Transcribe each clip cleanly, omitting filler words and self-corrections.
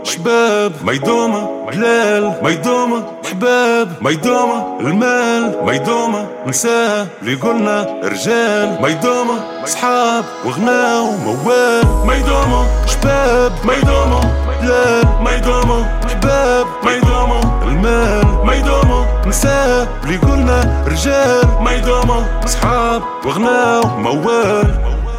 شباب ما يدومه بلال ما يدومه حباب ما يدومه المال ما يدومه نساء اللي قلنا رجال ما يدومه صحاب وغنى وموال ما يدومه شباب ما يدومه بلال ما يدومه حباب ما يدومه المال ما يدومه نساء اللي قلنا رجال ما يدومه صحاب وغنى وموال.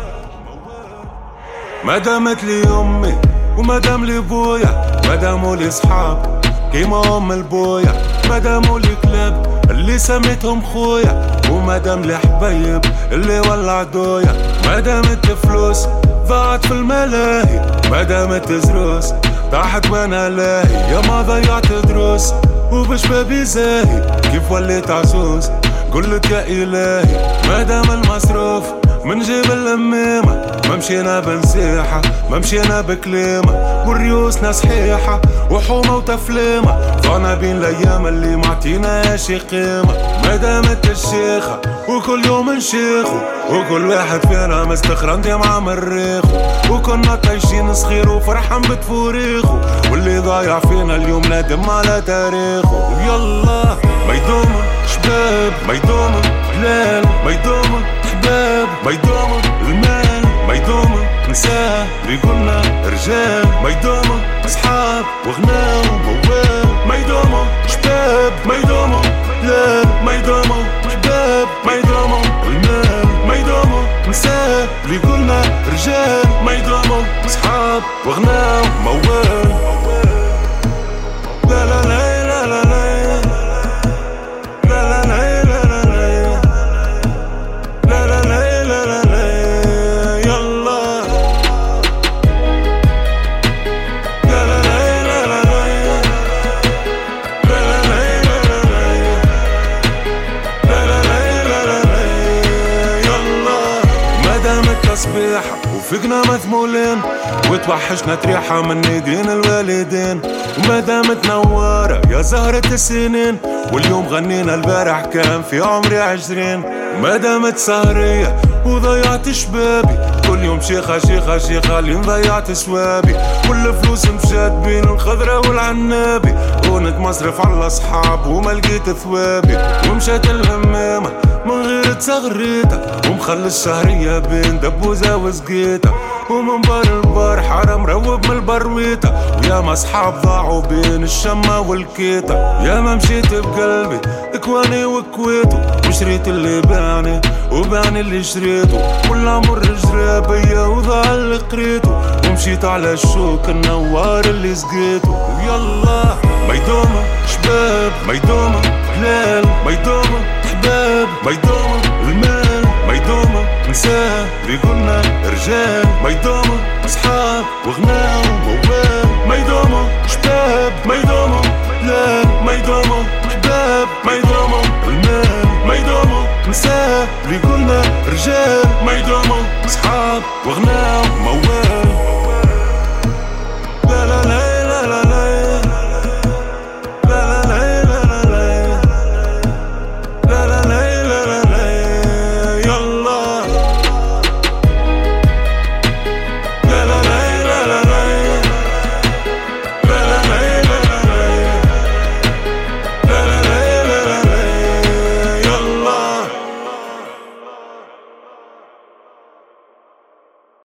ما دامت لي امي وما دام لي بويا ما داموا لي صحاب كيما ام البويا ما داموا لي كلاب اللي سميتهم خويا وما دام لي حبايب اللي ولع دويا ما دامت فلوس ضاعت في الملاهي ما دامت زروس طاحت وانا لاهي يا ما ضيعت دروس وبشبابي زاهي كيف وليت عسوس قلت يا الهي ما دام المصروف من جيب الأميمة ما مشينا بنسيحة ما مشينا بكليمة والريوسنا صحيحة وحومة وتفليمة ضعنا بين الأيام اللي معطيناش قيمة ما دامت الشيخة وكل يوم نشيخو وكل واحد فينا مستخرم دي مع مريخو وكنا طايشين صغير وفرحان بتفوريخو واللي ضايع فينا اليوم نادم على تاريخو ويلا ما يدومه شباب ما يدومه بلال ما يدومه حباب ما يدومه المال ما يدومه نساء اللي قلنا رجال ما يدومه اصحاب وغنى وموال ما يدومه شباب ما يدومه بلال ما يدومه حباب ما يدومه المال ما يدومه نساء اللي قلنا رجال ما يدومه اصحاب وغنى وموال. لا لا لا لا لا لا صبيحة وفقنا مثمولين وتوحشنا تريحة من ايدين الوالدين وما دامت نوارة يا زهرة السنين واليوم غنينا البارح كان في عمري 20 ما دامت سهرية وضيعت شبابي كل يوم شيخة شيخة شيخة لين ضيعت سوابي كل فلوس مشات بين الخضرة والعنابي كنت مصرف على اصحاب وما لقيت ثوابي ومشات الهمامة من غير تسغريتها ومخلص شهرية بين دبوزة وسقيتها ومن بار البار حرام روب من البرويتة ويا ما اصحاب ضاعوا بين الشمة والكيتة يا ما مشيت بقلبي اكواني وكويته وشريت اللي باني وباني اللي شريته والامر جرابية وضاع اللي قريته ومشيت على الشوك النوار اللي سقيته ويلا ما يدومه شباب ما يدومه بلال ما يدومه حباب ما يدومه المال ما يدومه نساء اللي قلنا رجال ما يدومه اصحاب وغنى وموال ما يدومه شباب